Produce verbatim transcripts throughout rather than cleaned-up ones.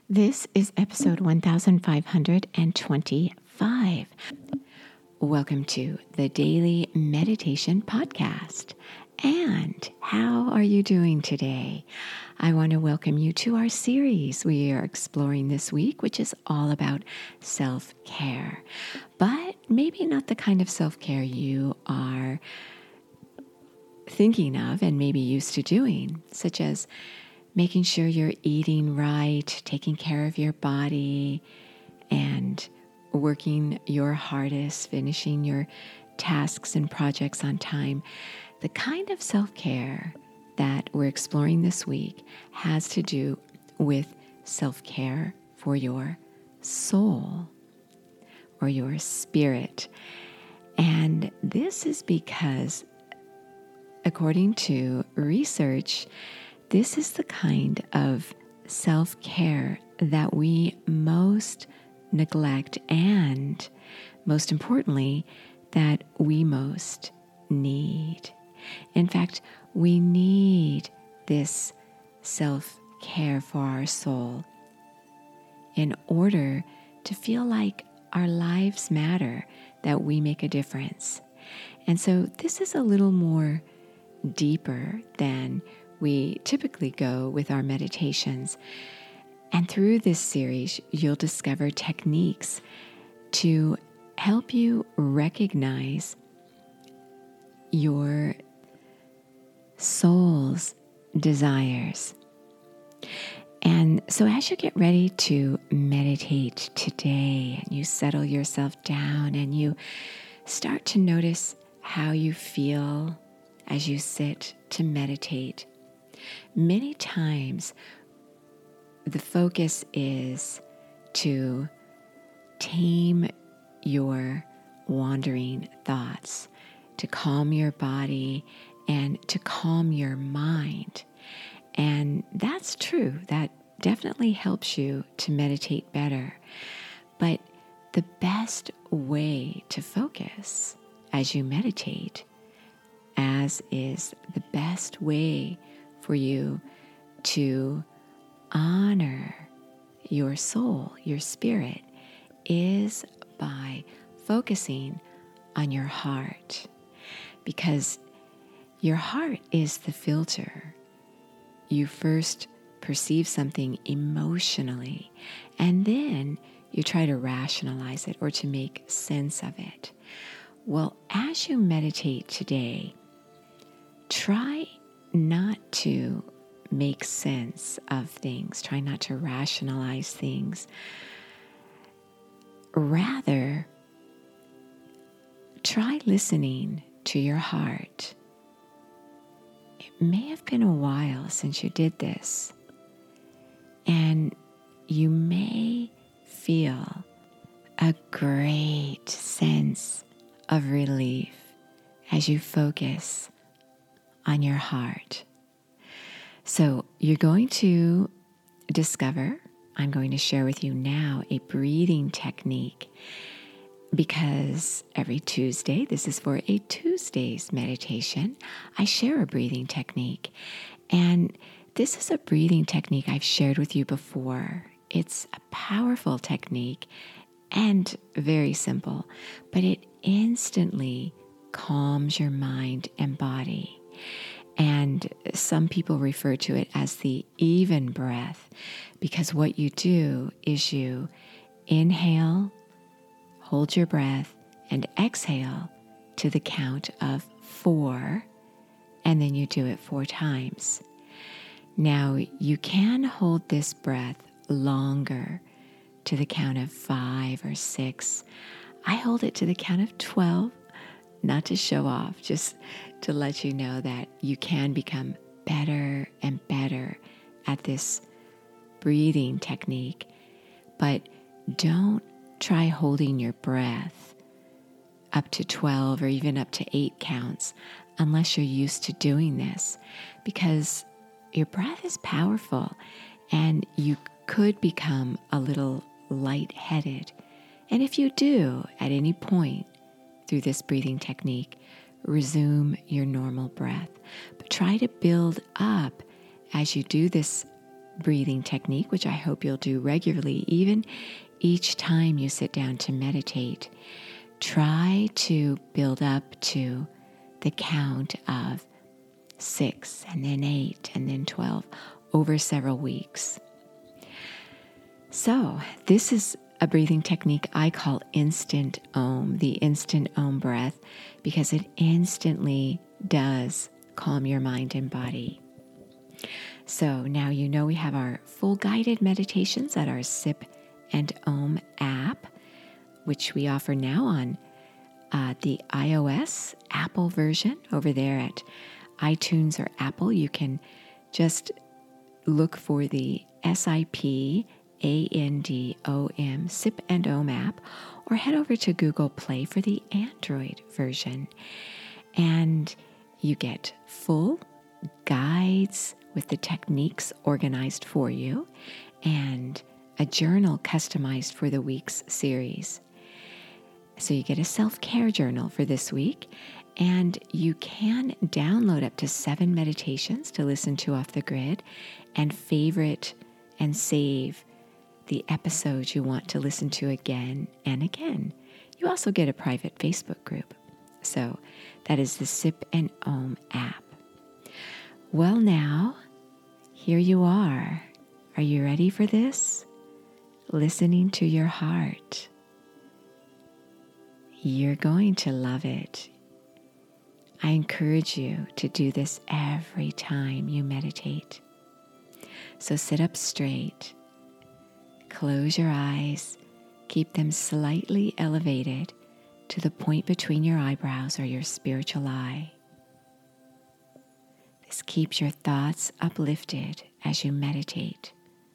This is episode one thousand five hundred twenty-five. Welcome to the Daily Meditation Podcast. And how are you doing today? I want to welcome you to our series we are exploring this week, which is all about self-care. But maybe not the kind of self-care you are thinking of and maybe used to doing, such as making sure you're eating right, taking care of your body, and working your hardest, finishing your tasks and projects on time. The kind of self-care that we're exploring this week has to do with self-care for your soul or your spirit. And this is because, according to research, this is the kind of self-care that we most neglect and, most importantly, that we most need. In fact, we need this self-care for our soul in order to feel like our lives matter, that we make a difference. And so this is a little more deeper than we typically go with our meditations. And through this series, you'll discover techniques to help you recognize your soul's desires. And so as you get ready to meditate today, and you settle yourself down and you start to notice how you feel as you sit to meditate, many times the focus is to tame your wandering thoughts, to calm your body, and to calm your mind. And that's true. That definitely helps you to meditate better. But the best way to focus as you meditate, as is the best way for you to honor your soul, your spirit, is by focusing on your heart. Because your heart is the filter. You first perceive something emotionally, and then you try to rationalize it or to make sense of it. Well, as you meditate today, try not to make sense of things. Try not to rationalize things. Rather, try listening to your heart. It may have been a while since you did this, and you may feel a great sense of relief as you focus on your heart. So you're going to discover, I'm going to share with you now, a breathing technique, because every Tuesday, this is for a Tuesday's meditation, I share a breathing technique. And this is a breathing technique I've shared with you before. It's a powerful technique and very simple, but it instantly calms your mind and body. And some people refer to it as the even breath, because what you do is you inhale, hold your breath, and exhale to the count of four, and then you do it four times. Now, you can hold this breath longer to the count of five or six. I hold it to the count of twelve, not to show off, just to let you know that you can become better and better at this breathing technique. But don't try holding your breath up to twelve or even up to eight counts unless you're used to doing this, because your breath is powerful and you could become a little lightheaded. And if you do at any point through this breathing technique, resume your normal breath. But try to build up as you do this breathing technique, which I hope you'll do regularly, even each time you sit down to meditate, try to build up to the count of six and then eight and then twelve over several weeks. So this is a breathing technique I call instant Om, the instant Om breath, because it instantly does calm your mind and body. So now you know we have our full guided meditations at our Sip and Om app, which we offer now on uh, the iOS Apple version over there at iTunes or Apple. You can just look for the S I P A N D O M Sip and Om app, or head over to Google Play for the Android version. And you get full guides with the techniques organized for you and a journal customized for the week's series. So you get a self-care journal for this week, and you can download up to seven meditations to listen to off the grid and favorite and save the episodes you want to listen to again and again. You also get a private Facebook group. So that is the Sip and Om app. Well, now, here you are. Are you ready for this? Listening to your heart. You're going to love it. I encourage you to do this every time you meditate. So sit up straight. Close your eyes, keep them slightly elevated to the point between your eyebrows or your spiritual eye. This keeps your thoughts uplifted as you meditate.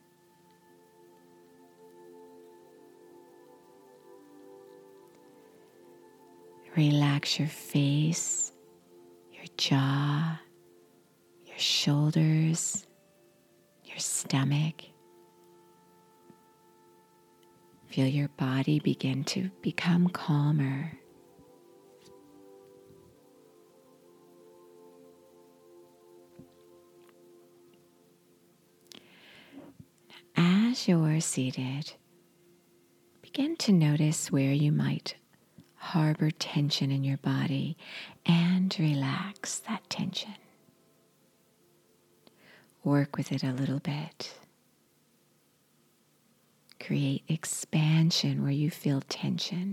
Relax your face, your jaw, your shoulders, your stomach. Feel your body begin to become calmer. As you're seated, begin to notice where you might harbor tension in your body and relax that tension. Work with it a little bit. Create expansion where you feel tension.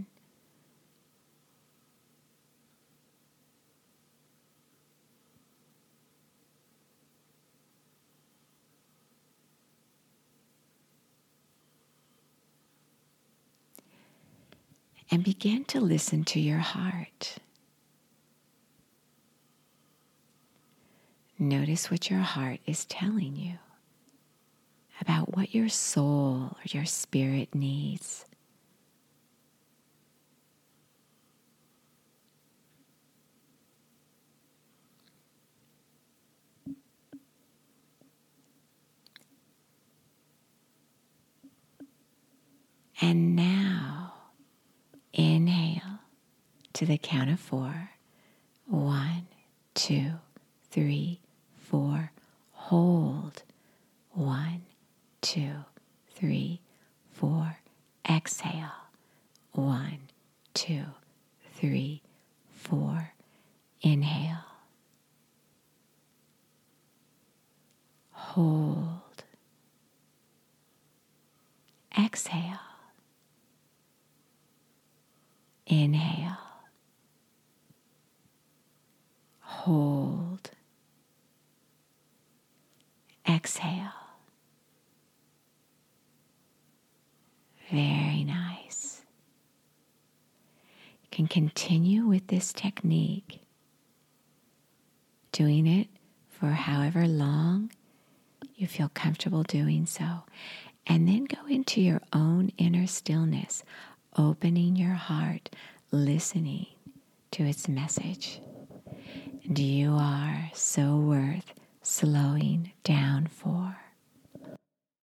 And begin to listen to your heart. Notice what your heart is telling you about what your soul or your spirit needs. And now, inhale to the count of four. One, two, three, four. Hold. One, two, three, four. Exhale. One, two, three, four. Inhale. Hold. Exhale. Inhale. Hold. Exhale. Very nice. You can continue with this technique, doing it for however long you feel comfortable doing so, and then go into your own inner stillness, opening your heart, listening to its message. And you are so worth slowing down for.